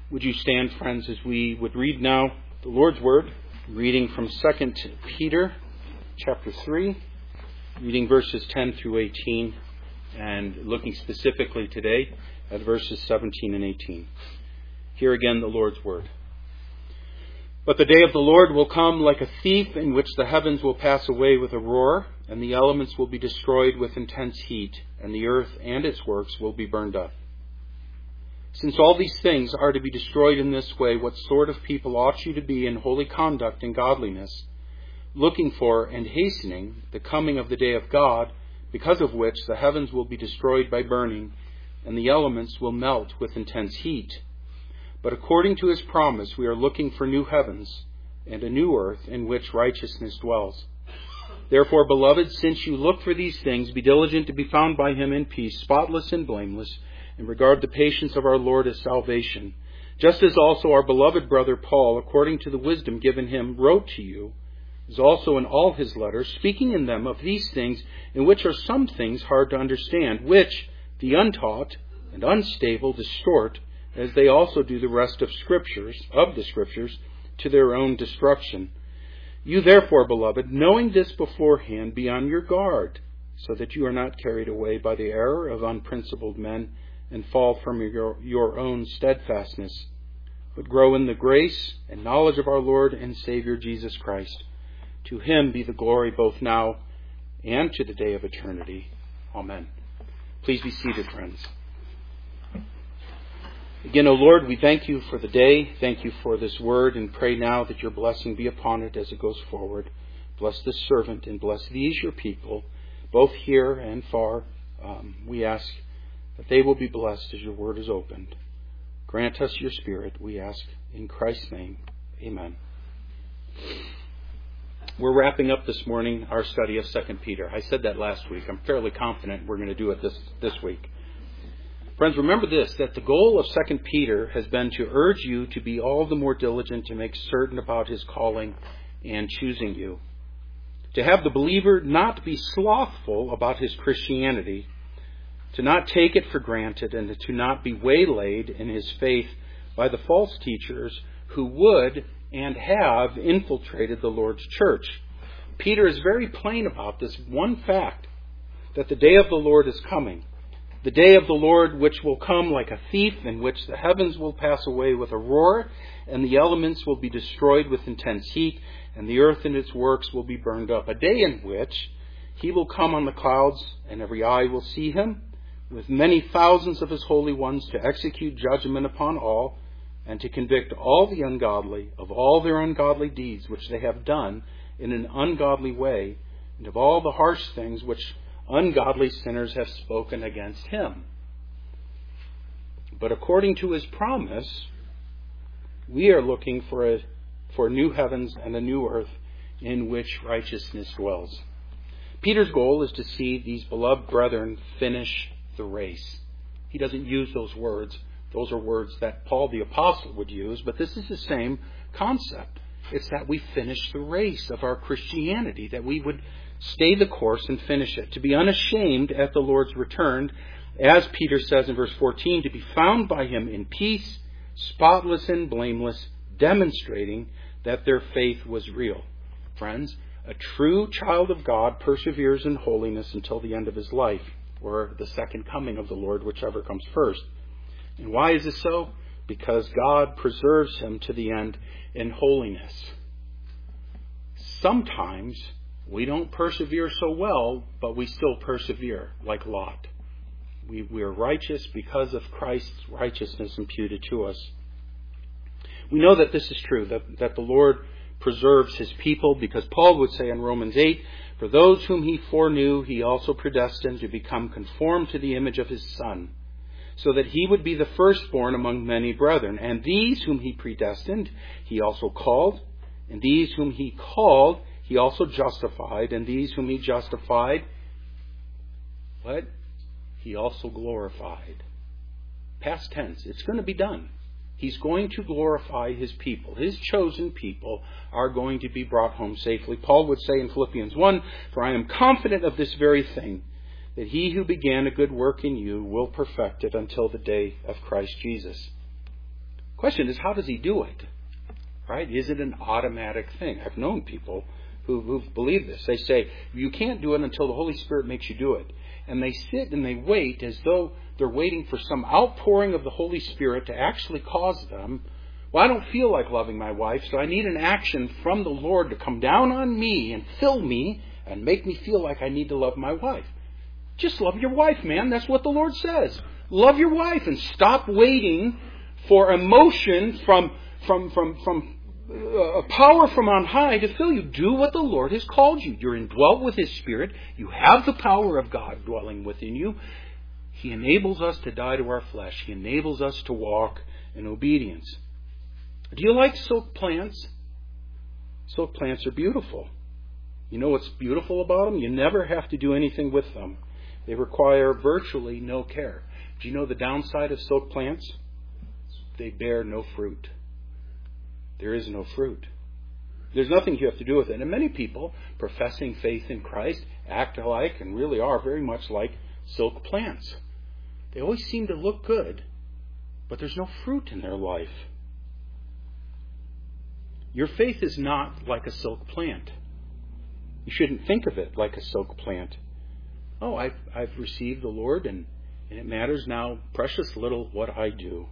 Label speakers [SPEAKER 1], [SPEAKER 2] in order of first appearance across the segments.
[SPEAKER 1] Would you stand, friends, as we would read now the Lord's Word, reading from 2 Peter chapter 3, reading verses 10 through 18, and looking specifically today at verses 17 and 18. Here again the Lord's Word. But the day of the Lord will come like a thief, in which the heavens will pass away with a roar, and the elements will be destroyed with intense heat, and the earth and its works will be burned up. Since all these things are to be destroyed in this way, what sort of people ought you to be in holy conduct and godliness, looking for and hastening the coming of the day of God, because of which the heavens will be destroyed by burning, and the elements will melt with intense heat? But according to his promise, we are looking for new heavens and a new earth in which righteousness dwells. Therefore, beloved, since you look for these things, be diligent to be found by him in peace, spotless and blameless, and regard the patience of our Lord as salvation. Just as also our beloved brother Paul, according to the wisdom given him, wrote to you, as also in all his letters, speaking in them of these things, in which are some things hard to understand, which the untaught and unstable distort, as they also do the rest of the Scriptures, to their own destruction. You therefore, beloved, knowing this beforehand, be on your guard, so that you are not carried away by the error of unprincipled men, and fall from your own steadfastness, but grow in the grace and knowledge of our Lord and Savior Jesus Christ. To him be the glory both now and to the day of eternity. Amen. Please be seated, friends. Again, O Lord, we thank you for the day. Thank you for this word, and pray now that your blessing be upon it as it goes forward. Bless this servant and bless these your people, both here and far. We ask that they will be blessed as your word is opened. Grant us your Spirit, we ask in Christ's name. Amen. We're wrapping up this morning our study of 2 Peter. I said that last week. I'm fairly confident we're going to do it this week. Friends, remember this, that the goal of 2 Peter has been to urge you to be all the more diligent to make certain about his calling and choosing you. To have the believer not be slothful about his Christianity, to not take it for granted, and to not be waylaid in his faith by the false teachers who would and have infiltrated the Lord's church. Peter is very plain about this one fact, that the day of the Lord is coming. The day of the Lord which will come like a thief, in which the heavens will pass away with a roar, and the elements will be destroyed with intense heat, and the earth and its works will be burned up. A day in which he will come on the clouds, and every eye will see him, with many thousands of his holy ones, to execute judgment upon all, and to convict all the ungodly of all their ungodly deeds which they have done in an ungodly way, and of all the harsh things which ungodly sinners have spoken against him. But according to his promise, we are looking for new heavens and a new earth in which righteousness dwells. Peter's goal is to see these beloved brethren finish the race. He doesn't use those words. Those are words that Paul the Apostle would use, but this is the same concept. It's that we finish the race of our Christianity, that we would stay the course and finish it, to be unashamed at the Lord's return, as Peter says in verse 14, to be found by him in peace, spotless and blameless, demonstrating that their faith was real. Friends, a true child of God perseveres in holiness until the end of his life, or the second coming of the Lord, whichever comes first. And why is this so? Because God preserves him to the end in holiness. Sometimes we don't persevere so well, but we still persevere, like Lot. We are righteous because of Christ's righteousness imputed to us. We know that this is true, that the Lord preserves his people, because Paul would say in Romans 8, for those whom he foreknew, he also predestined to become conformed to the image of his Son, so that he would be the firstborn among many brethren. And these whom he predestined, he also called. And these whom he called, he also justified. And these whom he justified, what? He also glorified. Past tense. It's going to be done. He's going to glorify his people. His chosen people are going to be brought home safely. Paul would say in Philippians 1, for I am confident of this very thing, that he who began a good work in you will perfect it until the day of Christ Jesus. Question is, how does he do it? Right? Is it an automatic thing? I've known people who've believed this. They say, you can't do it until the Holy Spirit makes you do it. And they sit and they wait as though they're waiting for some outpouring of the Holy Spirit to actually cause them, well, I don't feel like loving my wife, so I need an action from the Lord to come down on me and fill me and make me feel like I need to love my wife. Just love your wife, man. That's what the Lord says. Love your wife and stop waiting for emotion from a power from on high to fill you. Do what the Lord has called you. You're indwelt with His Spirit. You have the power of God dwelling within you. He enables us to die to our flesh. He enables us to walk in obedience. Do you like silk plants? Silk plants are beautiful. You know what's beautiful about them? You never have to do anything with them. They require virtually no care. Do you know the downside of silk plants? They bear no fruit. There is no fruit. There's nothing you have to do with it. And many people, professing faith in Christ, act alike and really are very much like silk plants. They always seem to look good, but there's no fruit in their life. Your faith is not like a silk plant. You shouldn't think of it like a silk plant. Oh, I've received the Lord, and it matters now, precious little, what I do.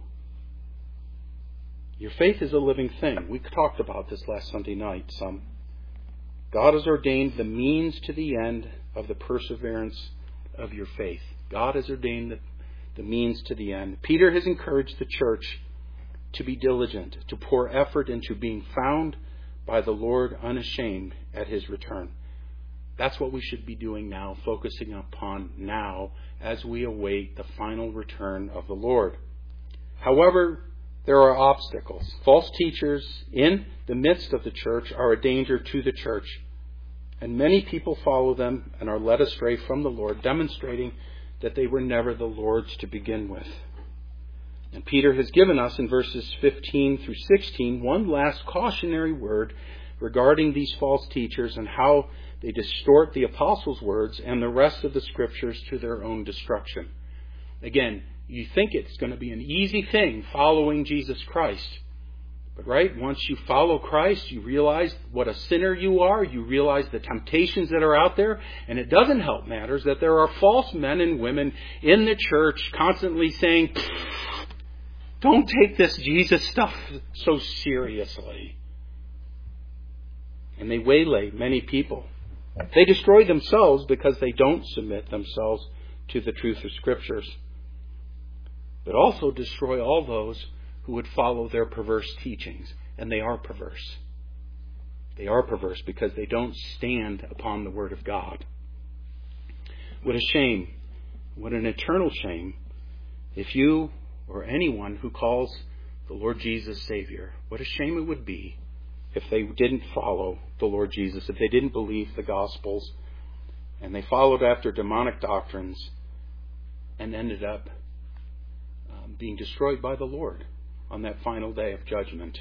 [SPEAKER 1] Your faith is a living thing. We talked about this last Sunday night some. God has ordained the means to the end of the perseverance of your faith. God has ordained the means to the end. Peter has encouraged the church to be diligent, to pour effort into being found by the Lord unashamed at His return. That's what we should be doing now, focusing upon now as we await the final return of the Lord. However, there are obstacles. False teachers in the midst of the church are a danger to the church. And many people follow them and are led astray from the Lord, demonstrating that they were never the Lord's to begin with. And Peter has given us in verses 15 through 16 one last cautionary word regarding these false teachers and how they distort the apostles' words and the rest of the scriptures to their own destruction. Again, you think it's going to be an easy thing following Jesus Christ. But once you follow Christ, you realize what a sinner you are. You realize the temptations that are out there. And it doesn't help matters that there are false men and women in the church constantly saying, don't take this Jesus stuff so seriously. And they waylay many people. They destroy themselves because they don't submit themselves to the truth of Scriptures. But also destroy all those who would follow their perverse teachings. And they are perverse. They are perverse because they don't stand upon the Word of God. What a shame. What an eternal shame if you or anyone who calls the Lord Jesus Savior, what a shame it would be if they didn't follow the Lord Jesus, if they didn't believe the Gospels, and they followed after demonic doctrines and ended up being destroyed by the Lord on that final day of judgment.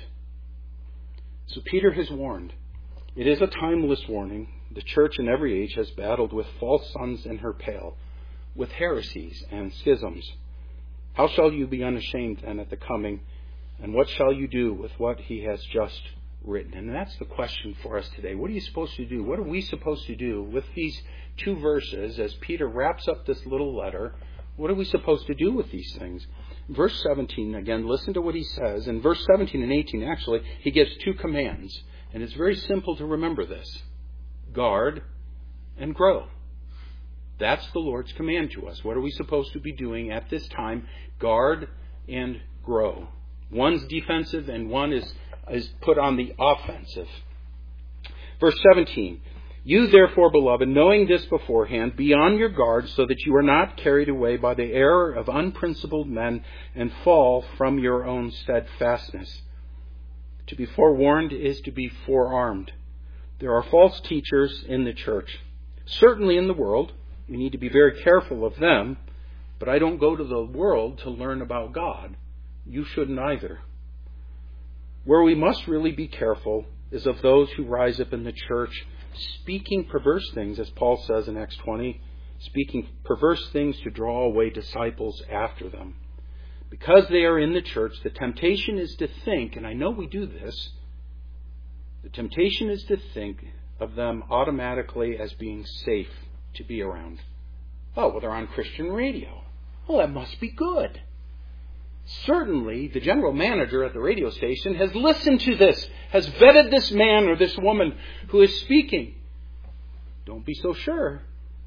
[SPEAKER 1] So Peter has warned. It is a timeless warning. The church in every age has battled with false sons in her pale, with heresies and schisms. How shall you be unashamed then at the coming? And what shall you do with what he has just written? And that's the question for us today. What are you supposed to do? What are we supposed to do with these two verses as Peter wraps up this little letter? What are we supposed to do with these things? Verse 17, again, listen to what he says. In verse 17 and 18, actually, he gives two commands. And it's very simple to remember this. Guard and grow. That's the Lord's command to us. What are we supposed to be doing at this time? Guard and grow. One's defensive and one is put on the offensive. Verse 17. You therefore, beloved, knowing this beforehand, be on your guard so that you are not carried away by the error of unprincipled men and fall from your own steadfastness. To be forewarned is to be forearmed. There are false teachers in the church. Certainly in the world. We need to be very careful of them. But I don't go to the world to learn about God. You shouldn't either. Where we must really be careful is of those who rise up in the church speaking perverse things, as Paul says in Acts 20, speaking perverse things to draw away disciples after them. because they are in the church, the temptation is to think, and I know we do this, the temptation is to think of them automatically as being safe to be around. Oh, well, they're on Christian radio. Well, that must be good. Certainly, the general manager at the radio station has listened to this, has vetted this man or this woman who is speaking. Don't be so sure.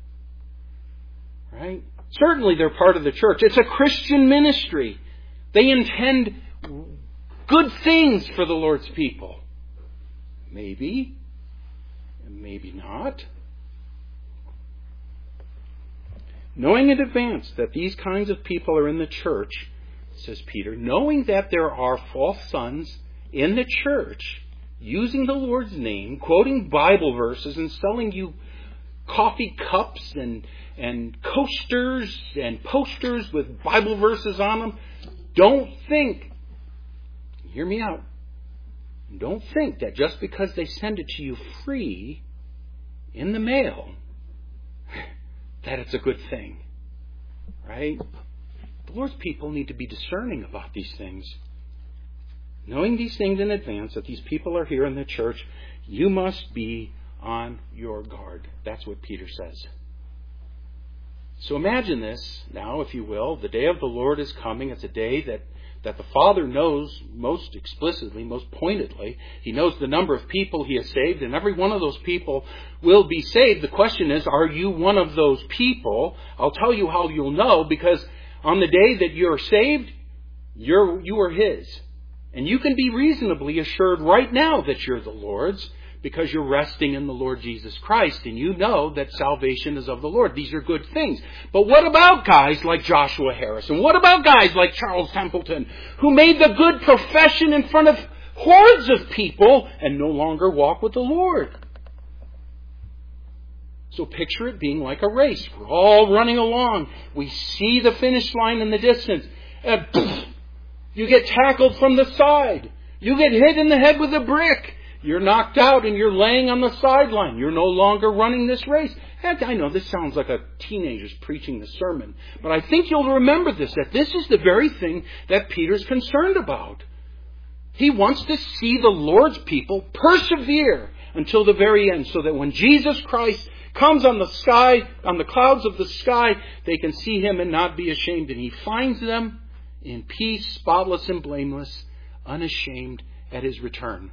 [SPEAKER 1] Right? Certainly, they're part of the church. It's a Christian ministry. They intend good things for the Lord's people. Maybe. Maybe not. Knowing in advance that these kinds of people are in the church, says Peter, knowing that there are false sons in the church using the Lord's name, quoting Bible verses and selling you coffee cups and coasters and posters with Bible verses on them, don't think, hear me out, don't think that just because they send it to you free in the mail, that it's a good thing. Right? The Lord's people need to be discerning about these things. Knowing these things in advance, that these people are here in the church, you must be on your guard. That's what Peter says. So imagine this now, if you will. The day of the Lord is coming. It's a day that the Father knows most explicitly, most pointedly. He knows the number of people He has saved, and every one of those people will be saved. The question is, are you one of those people? I'll tell you how you'll know, because on the day that you're saved, you are His. And you can be reasonably assured right now that you're the Lord's, because you're resting in the Lord Jesus Christ, and you know that salvation is of the Lord. These are good things. But what about guys like Joshua Harris? And what about guys like Charles Templeton, who made the good profession in front of hordes of people and no longer walk with the Lord? So picture it being like a race. We're all running along. We see the finish line in the distance. And you get tackled from the side. You get hit in the head with a brick. You're knocked out and you're laying on the sideline. You're no longer running this race. And I know this sounds like a teenager's preaching the sermon, but I think you'll remember this, that this is the very thing that Peter's concerned about. He wants to see the Lord's people persevere until the very end, so that when Jesus Christ comes on the sky, on the clouds of the sky, they can see Him and not be ashamed. And He finds them in peace, spotless and blameless, unashamed at His return.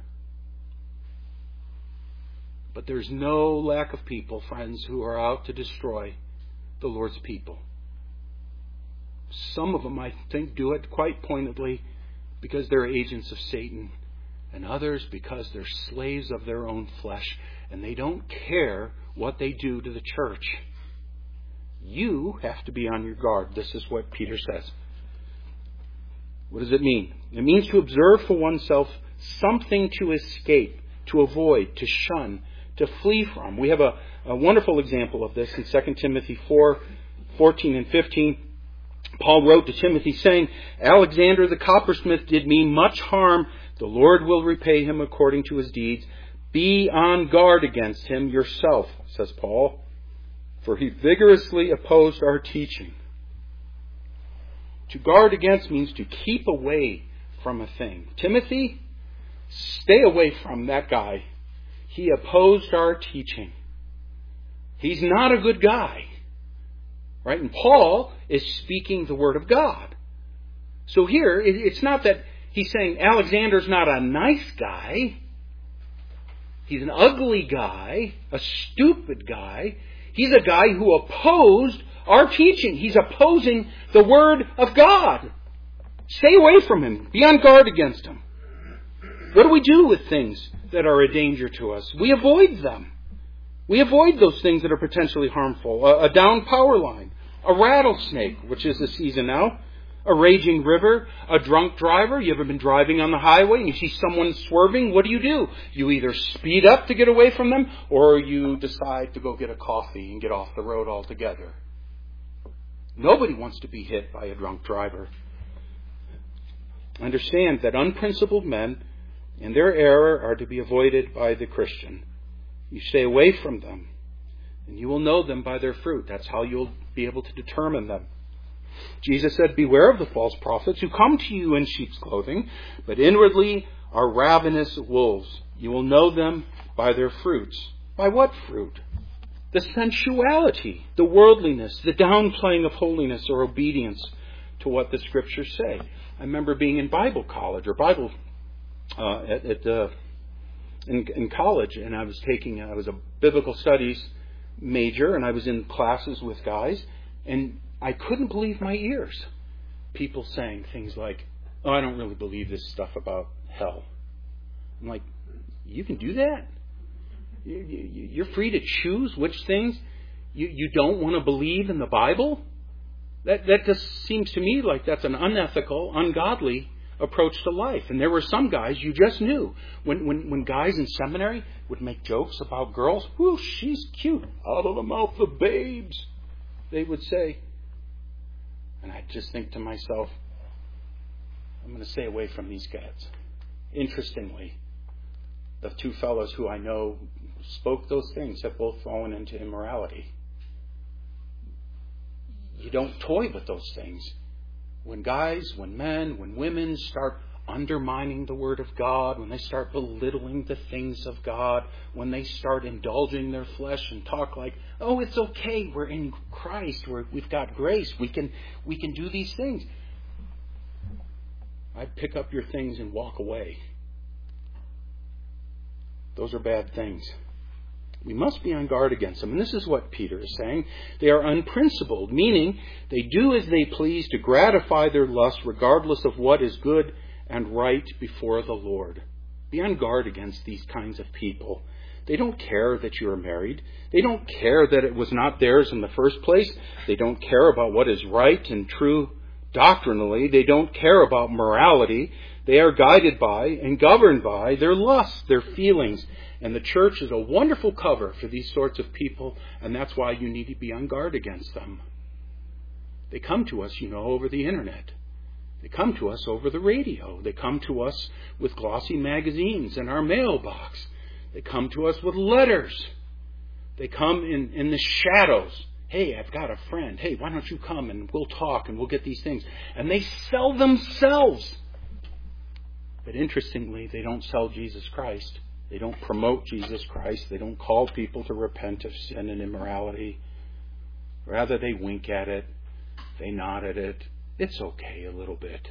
[SPEAKER 1] But there's no lack of people, friends, who are out to destroy the Lord's people. Some of them, I think, do it quite pointedly because they're agents of Satan, and others because they're slaves of their own flesh, and they don't care what they do to the church. You have to be on your guard. This is what Peter says. What does it mean? It means to observe for oneself something to escape, to avoid, to shun, to flee from. We have a wonderful example of this in 2 Timothy 4:14 and 15. Paul wrote to Timothy saying, Alexander the coppersmith did me much harm. The Lord will repay him according to his deeds. Be on guard against him yourself, says Paul, for he vigorously opposed our teaching. To guard against means to keep away from a thing. Timothy, stay away from that guy. He opposed our teaching. He's not a good guy. Right? And Paul is speaking the Word of God. So here, it's not that he's saying Alexander's not a nice guy. He's an ugly guy, a stupid guy. He's a guy who opposed our teaching. He's opposing the Word of God. Stay away from him. Be on guard against him. What do we do with things that are a danger to us? We avoid them. We avoid those things that are potentially harmful. A downed power line, a rattlesnake, which is the season now, a raging river, a drunk driver. You ever been driving on the highway and you see someone swerving? What do? You either speed up to get away from them, or you decide to go get a coffee and get off the road altogether. Nobody wants to be hit by a drunk driver. Understand that unprincipled men and their error are to be avoided by the Christian. You stay away from them, and you will know them by their fruit. That's how you'll be able to determine them. Jesus said, "Beware of the false prophets who come to you in sheep's clothing, but inwardly are ravenous wolves. You will know them by their fruits." By what fruit? The sensuality, the worldliness, the downplaying of holiness or obedience to what the Scriptures say. I remember being in Bible college or Bible in college, and I was a biblical studies major, and I was in classes with guys, and I couldn't believe my ears. People saying things like, "Oh, I don't really believe this stuff about hell." I'm like, you can do that? You're free to choose which things you don't want to believe in the Bible? That just seems to me like that's an unethical, ungodly approach to life. And there were some guys you just knew. When guys in seminary would make jokes about girls, "Whoo, she's cute, out of the mouth of babes," they would say. And I'd just think to myself, I'm going to stay away from these guys. Interestingly, the two fellows who I know spoke those things have both fallen into immorality. You don't toy with those things. When guys, when men, when women start undermining the Word of God, when they start belittling the things of God, when they start indulging their flesh and talk like, "Oh, it's okay, we're in Christ, we've got grace, we can do these things," I'd pick up your things and walk away. Those are bad things. We must be on guard against them. And this is what Peter is saying. They are unprincipled, meaning they do as they please to gratify their lust regardless of what is good and right before the Lord. Be on guard against these kinds of people. They don't care that you are married. They don't care that it was not theirs in the first place. They don't care about what is right and true doctrinally. They don't care about morality. They are guided by and governed by their lusts, their feelings. And the church is a wonderful cover for these sorts of people, and that's why you need to be on guard against them. They come to us, over the internet. They come to us over the radio. They come to us with glossy magazines in our mailbox. They come to us with letters. They come in the shadows. "Hey, I've got a friend. Hey, why don't you come and we'll talk and we'll get these things." And they sell themselves. But interestingly, they don't sell Jesus Christ. They don't promote Jesus Christ. They don't call people to repent of sin and immorality. Rather, they wink at it. They nod at it. It's okay a little bit.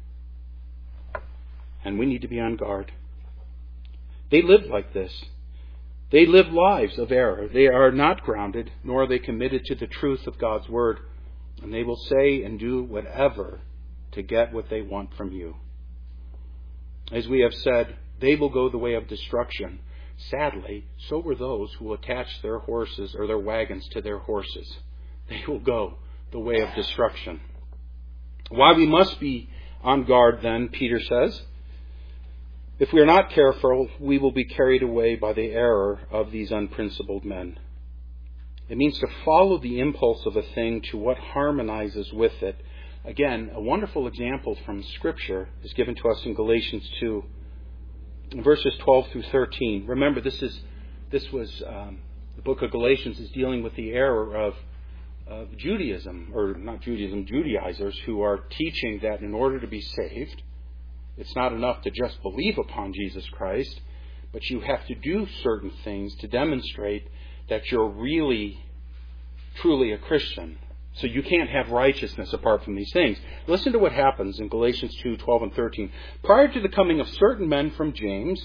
[SPEAKER 1] And we need to be on guard. They live like this. They live lives of error. They are not grounded, nor are they committed to the truth of God's Word. And they will say and do whatever to get what they want from you. As we have said, they will go the way of destruction. Sadly, so were those who attach their horses or their wagons to their horses. They will go the way of destruction. Why we must be on guard then, Peter says. If we are not careful, we will be carried away by the error of these unprincipled men. It means to follow the impulse of a thing to what harmonizes with it. Again, a wonderful example from Scripture is given to us in Galatians 2. In verses 12 through 13. Remember, this was the book of Galatians is dealing with the error of Judaism, or not Judaism, Judaizers who are teaching that in order to be saved, it's not enough to just believe upon Jesus Christ, but you have to do certain things to demonstrate that you're really, truly a Christian. So you can't have righteousness apart from these things. Listen to what happens in Galatians 2:12 and 13. Prior to the coming of certain men from James,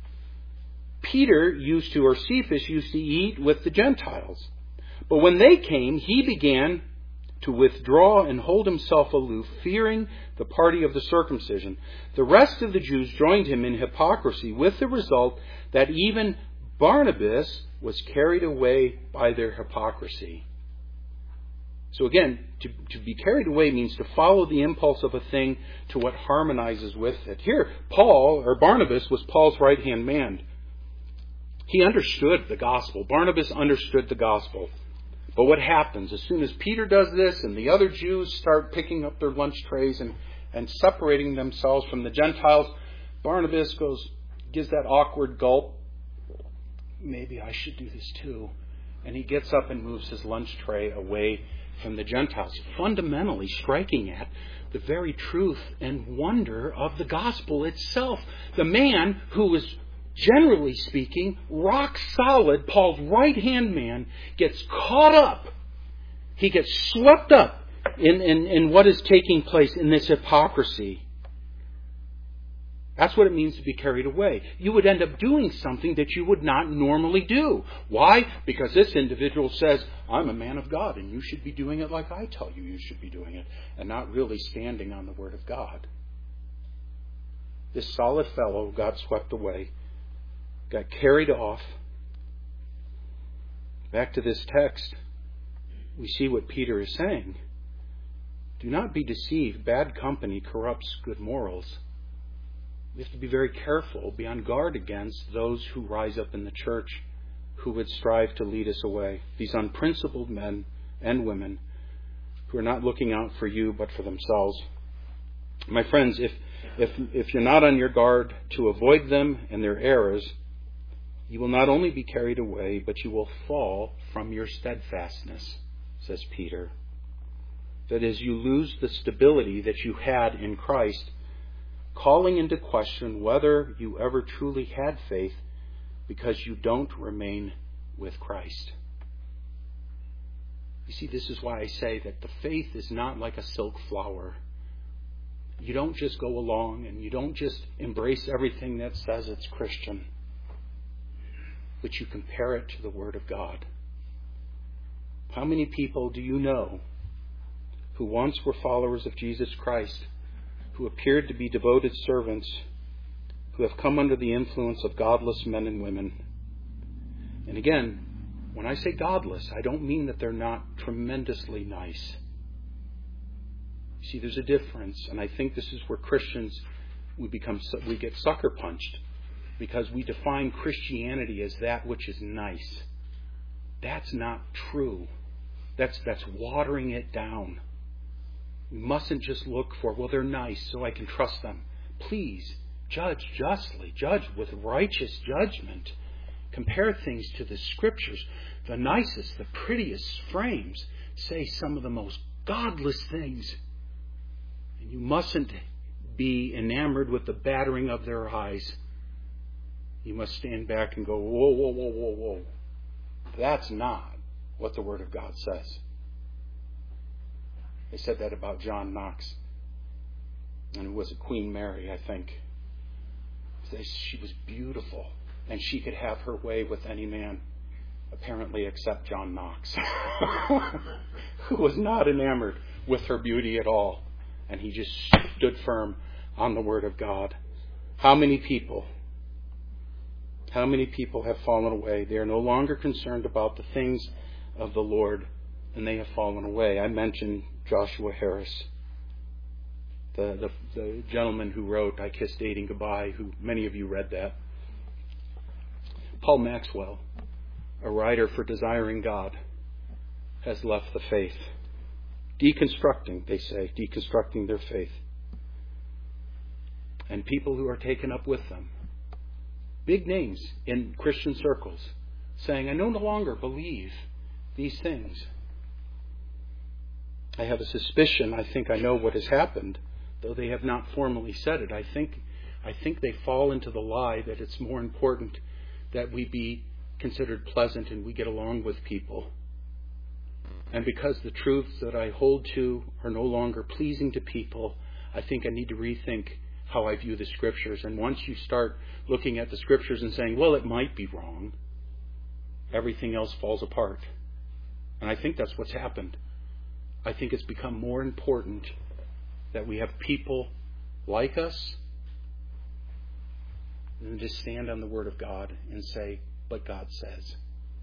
[SPEAKER 1] Cephas used to eat with the Gentiles. But when they came, he began to withdraw and hold himself aloof, fearing the party of the circumcision. The rest of the Jews joined him in hypocrisy, with the result that even Barnabas was carried away by their hypocrisy. So again, to be carried away means to follow the impulse of a thing to what harmonizes with it. Here, Barnabas was Paul's right-hand man. He understood the gospel. Barnabas understood the gospel. But what happens? As soon as Peter does this and the other Jews start picking up their lunch trays and separating themselves from the Gentiles, Barnabas gives that awkward gulp. Maybe I should do this too. And he gets up and moves his lunch tray away from the Gentiles, fundamentally striking at the very truth and wonder of the gospel itself. The man who was, generally speaking, rock solid, Paul's right-hand man, gets caught up. He gets swept up in what is taking place in this hypocrisy. That's what it means to be carried away. You would end up doing something that you would not normally do. Why? Because this individual says, I'm a man of God, and you should be doing it like I tell you you should be doing it, and not really standing on the Word of God. This solid fellow got swept away, got carried off. Back to this text, we see what Peter is saying. Do not be deceived. Bad company corrupts good morals. We have to be very careful, be on guard against those who rise up in the church who would strive to lead us away. These unprincipled men and women who are not looking out for you but for themselves. My friends, if you're not on your guard to avoid them and their errors, you will not only be carried away, but you will fall from your steadfastness, says Peter. That is, you lose the stability that you had in Christ, calling into question whether you ever truly had faith because you don't remain with Christ. You see, this is why I say that the faith is not like a silk flower. You don't just go along and you don't just embrace everything that says it's Christian, but you compare it to the Word of God. How many people do you know who once were followers of Jesus Christ, who appeared to be devoted servants, who have come under the influence of godless men and women? And again, when I say godless, I don't mean that they're not tremendously nice. See, there's a difference, and I think this is where Christians, we get sucker punched, because we define Christianity as that which is nice. That's not true. That's watering it down. We mustn't just look for, well, they're nice, so I can trust them. Please, judge justly. Judge with righteous judgment. Compare things to the Scriptures. The nicest, the prettiest frames say some of the most godless things. And you mustn't be enamored with the battering of their eyes. You must stand back and go, whoa, whoa, whoa, whoa, whoa. That's not what the Word of God says. They said that about John Knox. And it was Queen Mary, I think. She was beautiful. And she could have her way with any man, apparently except John Knox, who was not enamored with her beauty at all. And he just stood firm on the Word of God. How many people have fallen away? They are no longer concerned about the things of the Lord, and they have fallen away. I mentioned Joshua Harris, the gentleman who wrote I Kissed Dating Goodbye, who many of you read that. Paul Maxwell, a writer for Desiring God, has left the faith. Deconstructing, they say, deconstructing their faith. And people who are taken up with them, big names in Christian circles, saying, I no longer believe these things. I have a suspicion, I think I know what has happened, though they have not formally said it. I think they fall into the lie that it's more important that we be considered pleasant and we get along with people. And because the truths that I hold to are no longer pleasing to people, I think I need to rethink how I view the Scriptures. And once you start looking at the Scriptures and saying, well, it might be wrong, everything else falls apart. And I think that's what's happened. I think it's become more important that we have people like us than just stand on the Word of God and say, but God says.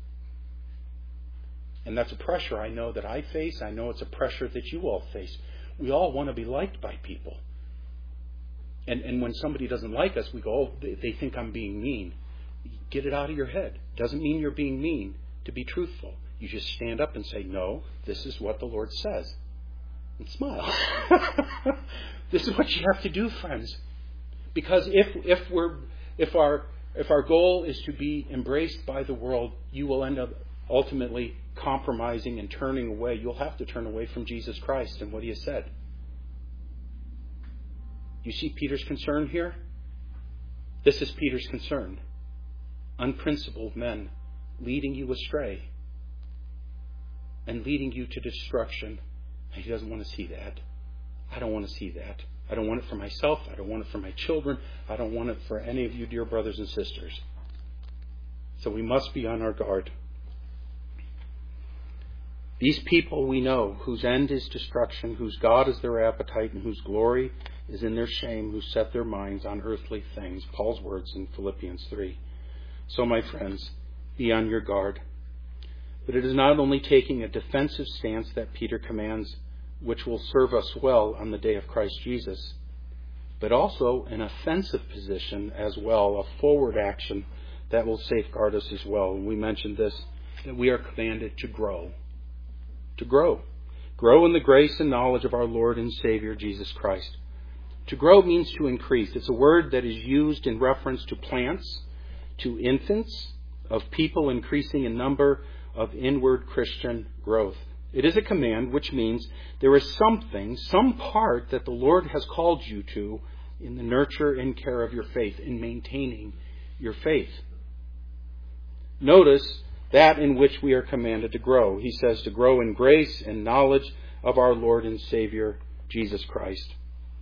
[SPEAKER 1] And that's a pressure I know that I face. I know it's a pressure that you all face. We all want to be liked by people. And when somebody doesn't like us, we go, oh, they think I'm being mean. Get it out of your head. Doesn't mean you're being mean to be truthful. You just stand up and say, no, this is what the Lord says. And smile. This is what you have to do, friends. Because if our goal is to be embraced by the world, you will end up ultimately compromising and turning away, you'll have to turn away from Jesus Christ and what He has said. You see Peter's concern here? This is Peter's concern. Unprincipled men leading you astray and leading you to destruction. And he doesn't want to see that. I don't want to see that. I don't want it for myself. I don't want it for my children. I don't want it for any of you, dear brothers and sisters. So we must be on our guard. These people we know, whose end is destruction, whose God is their appetite, and whose glory is in their shame, who set their minds on earthly things. Paul's words in Philippians 3. So, my friends, be on your guard. But it is not only taking a defensive stance that Peter commands, which will serve us well on the day of Christ Jesus, but also an offensive position as well, a forward action that will safeguard us as well. And we mentioned this, that we are commanded to grow. To grow. Grow in the grace and knowledge of our Lord and Savior, Jesus Christ. To grow means to increase. It's a word that is used in reference to plants, to infants, of people increasing in number, of inward Christian growth. It is a command, which means there is something, some part that the Lord has called you to in the nurture and care of your faith, in maintaining your faith. Notice that in which we are commanded to grow. He says to grow in grace and knowledge of our Lord and Savior, Jesus Christ.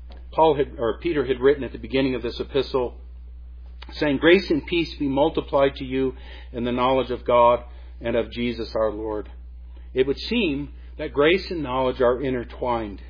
[SPEAKER 1] Peter had written at the beginning of this epistle, saying, grace and peace be multiplied to you in the knowledge of God and of Jesus our Lord. It would seem that grace and knowledge are intertwined.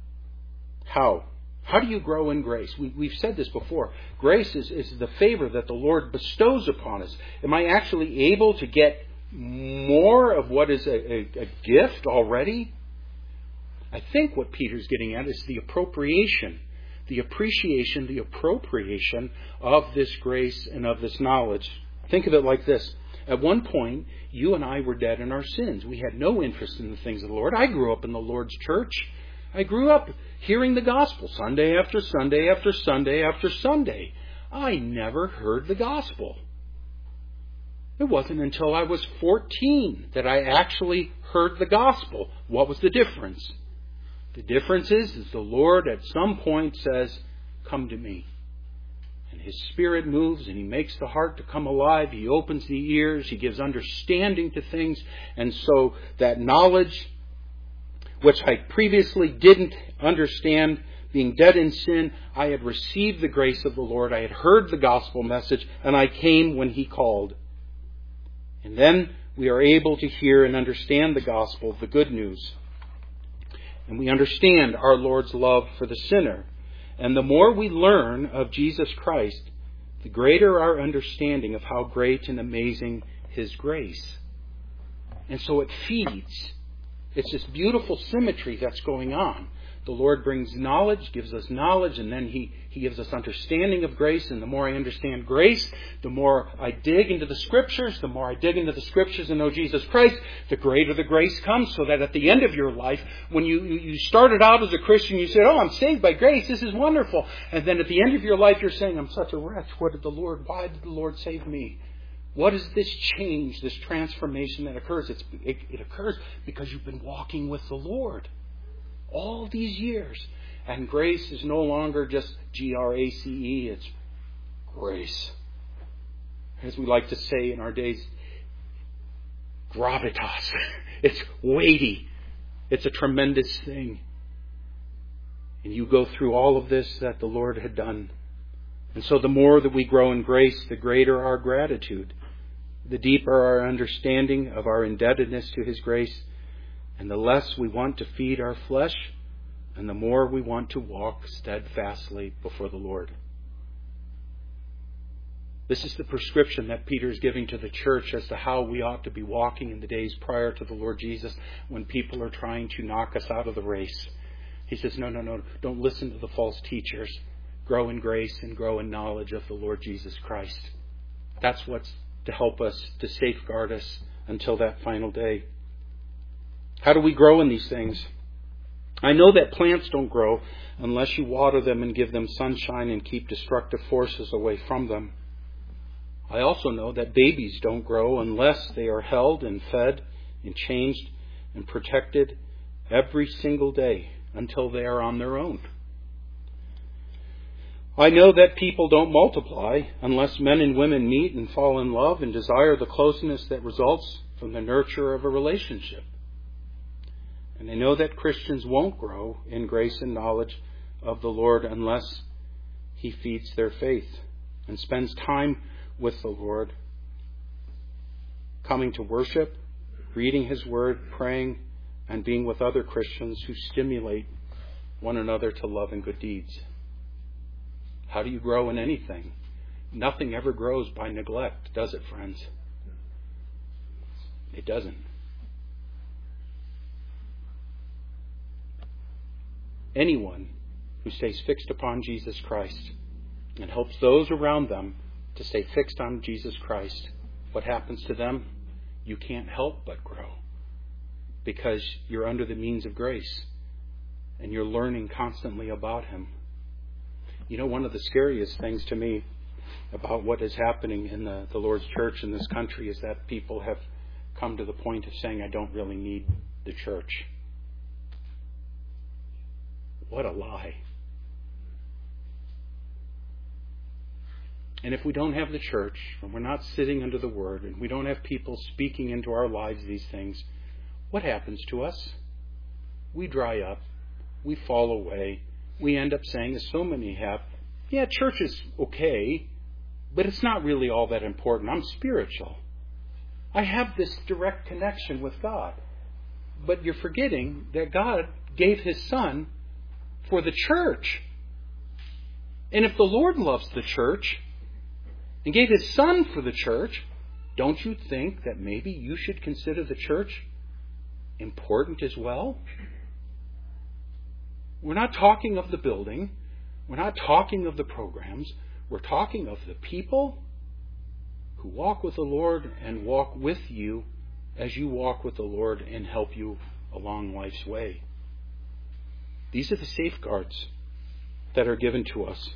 [SPEAKER 1] How? How do you grow in grace? We've said this before. Grace is the favor that the Lord bestows upon us. Am I actually able to get more of what is a gift already? I think what Peter's getting at is the appropriation, the appreciation, the appropriation of this grace and of this knowledge. Think of it like this. At one point, you and I were dead in our sins. We had no interest in the things of the Lord. I grew up in the Lord's church. I grew up hearing the gospel Sunday after Sunday after Sunday after Sunday. I never heard the gospel. It wasn't until I was 14 that I actually heard the gospel. What was the difference? The difference is the Lord at some point says, come to me. And His Spirit moves and He makes the heart to come alive. He opens the ears. He gives understanding to things. And so that knowledge, which I previously didn't understand, being dead in sin, I had received the grace of the Lord. I had heard the gospel message, and I came when He called. And then we are able to hear and understand the gospel, the good news. And we understand our Lord's love for the sinner. And the more we learn of Jesus Christ, the greater our understanding of how great and amazing His grace. And so it feeds. It's this beautiful symmetry that's going on. The Lord brings knowledge, gives us knowledge, and then He gives us understanding of grace. And the more I understand grace, the more I dig into the Scriptures. The more I dig into the Scriptures and know Jesus Christ, the greater the grace comes. So that at the end of your life, when you started out as a Christian, you said, oh, I'm saved by grace. This is wonderful. And then at the end of your life, you're saying, I'm such a wretch. Why did the Lord save me? What is this change, this transformation that occurs? It occurs because you've been walking with the Lord all these years. And grace is no longer just grace, it's grace. As we like to say in our days, gravitas. It's weighty. It's a tremendous thing. And you go through all of this that the Lord had done. And so the more that we grow in grace, the greater our gratitude. The deeper our understanding of our indebtedness to His grace, and the less we want to feed our flesh, and the more we want to walk steadfastly before the Lord. This is the prescription that Peter is giving to the church as to how we ought to be walking in the days prior to the Lord Jesus when people are trying to knock us out of the race. He says, no, don't listen to the false teachers. Grow in grace and grow in knowledge of the Lord Jesus Christ. That's what's to help us, to safeguard us until that final day. How do we grow in these things? I know that plants don't grow unless you water them and give them sunshine and keep destructive forces away from them. I also know that babies don't grow unless they are held and fed and changed and protected every single day until they are on their own. I know that people don't multiply unless men and women meet and fall in love and desire the closeness that results from the nurture of a relationship. And I know that Christians won't grow in grace and knowledge of the Lord unless He feeds their faith and spends time with the Lord, coming to worship, reading His Word, praying, and being with other Christians who stimulate one another to love and good deeds. How do you grow in anything? Nothing ever grows by neglect, does it, friends? It doesn't. Anyone who stays fixed upon Jesus Christ and helps those around them to stay fixed on Jesus Christ, what happens to them? You can't help but grow because you're under the means of grace and you're learning constantly about Him. You know, one of the scariest things to me about what is happening in the Lord's church in this country is that people have come to the point of saying, I don't really need the church. What a lie. And if we don't have the church, and we're not sitting under the Word, and we don't have people speaking into our lives these things, what happens to us? We dry up. We fall away. We end up saying, as so many have, yeah, church is okay, but it's not really all that important. I'm spiritual. I have this direct connection with God. But you're forgetting that God gave His Son for the church. And if the Lord loves the church and gave His Son for the church, don't you think that maybe you should consider the church important as well? We're not talking of the building. We're not talking of the programs. We're talking of the people who walk with the Lord and walk with you as you walk with the Lord and help you along life's way. These are the safeguards that are given to us.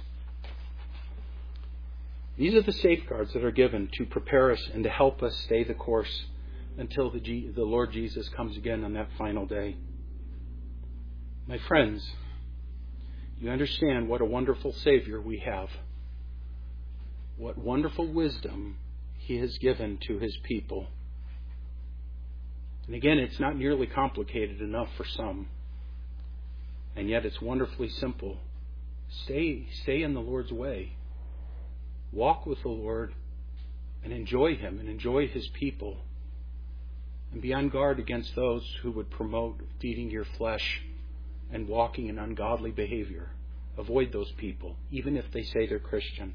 [SPEAKER 1] These are the safeguards that are given to prepare us and to help us stay the course until the Lord Jesus comes again on that final day. My friends, you understand what a wonderful Savior we have. What wonderful wisdom He has given to His people. And again, it's not nearly complicated enough for some. And yet it's wonderfully simple. Stay in the Lord's way. Walk with the Lord and enjoy Him and enjoy His people. And be on guard against those who would promote feeding your flesh and walking in ungodly behavior. Avoid those people, even if they say they're Christian.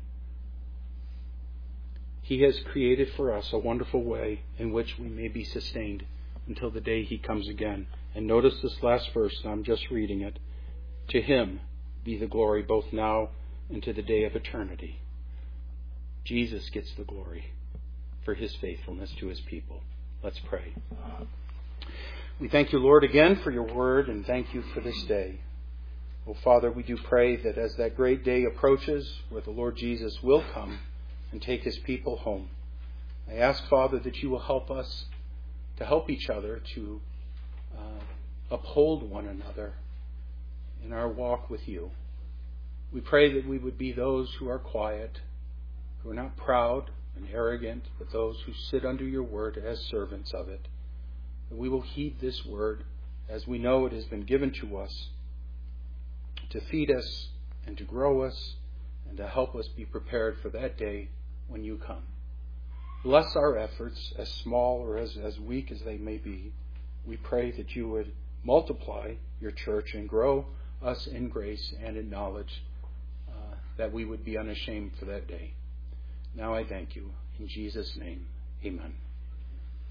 [SPEAKER 1] He has created for us a wonderful way in which we may be sustained until the day He comes again. And notice this last verse, I'm just reading it. To Him be the glory both now and to the day of eternity. Jesus gets the glory for His faithfulness to His people. Let's pray. We thank you, Lord, again for your word, and thank you for this day. Oh, Father, we do pray that as that great day approaches, where the Lord Jesus will come and take His people home, I ask, Father, that you will help us to help each other to uphold one another in our walk with you. We pray that we would be those who are quiet, who are not proud and arrogant, but those who sit under your word as servants of it. That we will heed this word as we know it has been given to us to feed us and to grow us and to help us be prepared for that day when you come. Bless our efforts, as small or as weak as they may be. We pray that you would multiply your church and grow us in grace and in knowledge, that we would be unashamed for that day. Now I thank you. In Jesus' name, amen.